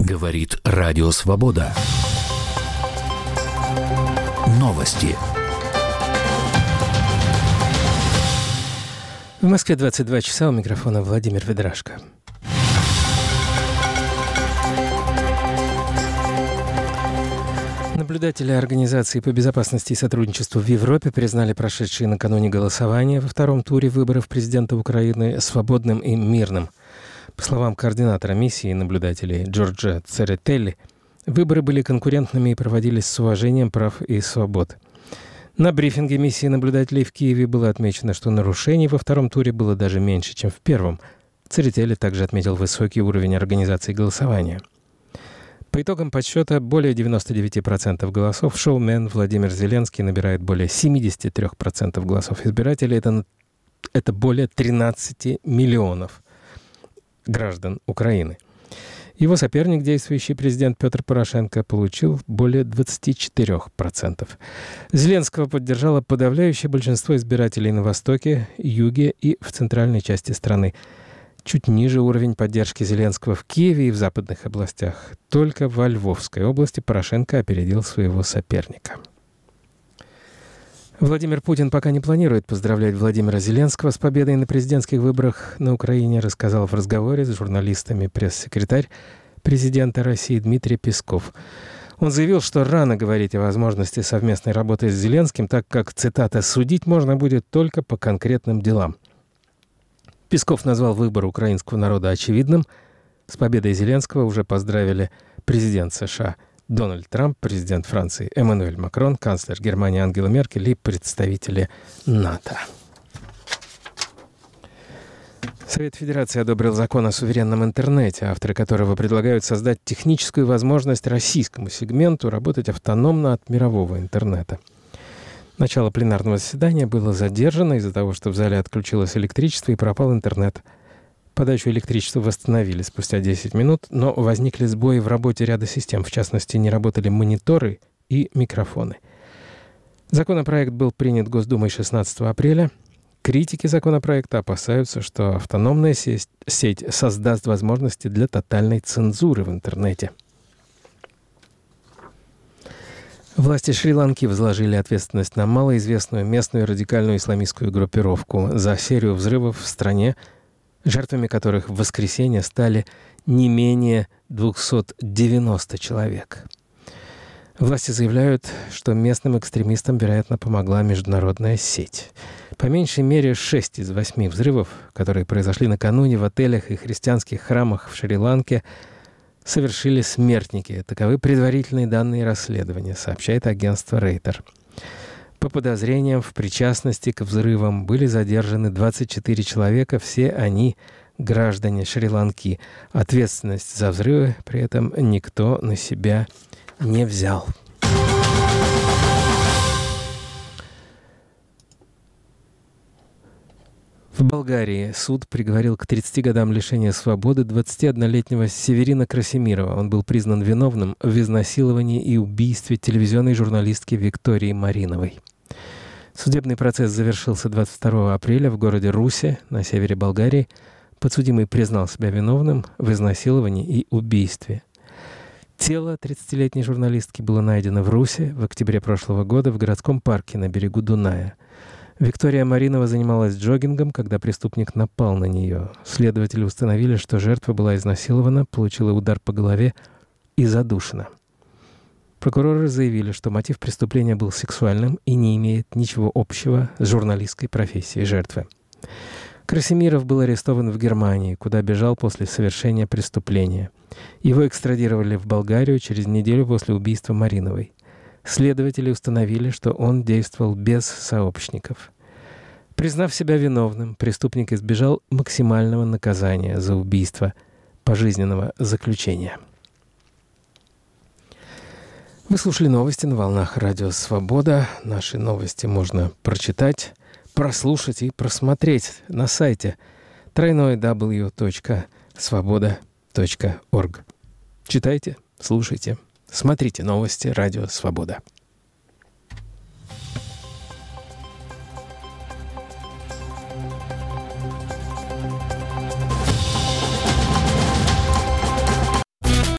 Говорит Радио Свобода. Новости. В Москве 22 часа, у микрофона Владимир Ведрашко. Наблюдатели Организации по безопасности и сотрудничеству в Европе признали прошедшие накануне голосования во втором туре выборов президента Украины свободным и мирным. По словам координатора миссии наблюдателей Джорджа Церетели, выборы были конкурентными и проводились с уважением прав и свобод. На брифинге миссии наблюдателей в Киеве было отмечено, что нарушений во втором туре было даже меньше, чем в первом. Церетели также отметил высокий уровень организации голосования. По итогам подсчета, более 99% голосов шоумен Владимир Зеленский набирает более 73% голосов избирателей. Это более 13 миллионов граждан Украины. Его соперник, действующий президент Петр Порошенко, получил более 24%. Зеленского поддержало подавляющее большинство избирателей на Востоке, Юге и в центральной части страны. Чуть ниже уровень поддержки Зеленского в Киеве и в западных областях. Только во Львовской области Порошенко опередил своего соперника. Владимир Путин пока не планирует поздравлять Владимира Зеленского с победой на президентских выборах на Украине, рассказал в разговоре с журналистами пресс-секретарь президента России Дмитрий Песков. Он заявил, что рано говорить о возможности совместной работы с Зеленским, так как, цитата, «судить можно будет только по конкретным делам». Песков назвал выбор украинского народа очевидным. С победой Зеленского уже поздравили президент США Дональд Трамп, президент Франции Эммануэль Макрон, канцлер Германии Ангела Меркель и представители НАТО. Совет Федерации одобрил закон о суверенном интернете, авторы которого предлагают создать техническую возможность российскому сегменту работать автономно от мирового интернета. Начало пленарного заседания было задержано из-за того, что в зале отключилось электричество и пропал интернет. Подачу электричества восстановили спустя 10 минут, но возникли сбои в работе ряда систем. В частности, не работали мониторы и микрофоны. Законопроект был принят Госдумой 16 апреля. Критики законопроекта опасаются, что автономная сеть создаст возможности для тотальной цензуры в интернете. Власти Шри-Ланки возложили ответственность на малоизвестную местную радикальную исламистскую группировку за серию взрывов в стране, жертвами которых в воскресенье стали не менее 290 человек. Власти заявляют, что местным экстремистам, вероятно, помогла международная сеть. По меньшей мере 6 из 8 взрывов, которые произошли накануне в отелях и христианских храмах в Шри-Ланке, совершили смертники. Таковы предварительные данные расследования, сообщает агентство Рейтер. По подозрениям в причастности к взрывам были задержаны 24 человека, все они граждане Шри-Ланки. Ответственность за взрывы при этом никто на себя не взял. В Болгарии суд приговорил к 30 годам лишения свободы 21-летнего Северина Красимирова. Он был признан виновным в изнасиловании и убийстве телевизионной журналистки Виктории Мариновой. Судебный процесс завершился 22 апреля в городе Русе на севере Болгарии. Подсудимый признал себя виновным в изнасиловании и убийстве. Тело 30-летней журналистки было найдено в Русе в октябре прошлого года в городском парке на берегу Дуная. Виктория Маринова занималась джогингом, когда преступник напал на нее. Следователи установили, что жертва была изнасилована, получила удар по голове и задушена. Прокуроры заявили, что мотив преступления был сексуальным и не имеет ничего общего с журналистской профессией жертвы. Красимиров был арестован в Германии, куда бежал после совершения преступления. Его экстрадировали в Болгарию через неделю после убийства Мариновой. Следователи установили, что он действовал без сообщников. Признав себя виновным, преступник избежал максимального наказания за убийство – пожизненного заключения. Вы слушали новости на волнах Радио Свобода. Наши новости можно прочитать, прослушать и просмотреть на сайте www.svoboda.org. Читайте, слушайте, смотрите новости Радио Свобода.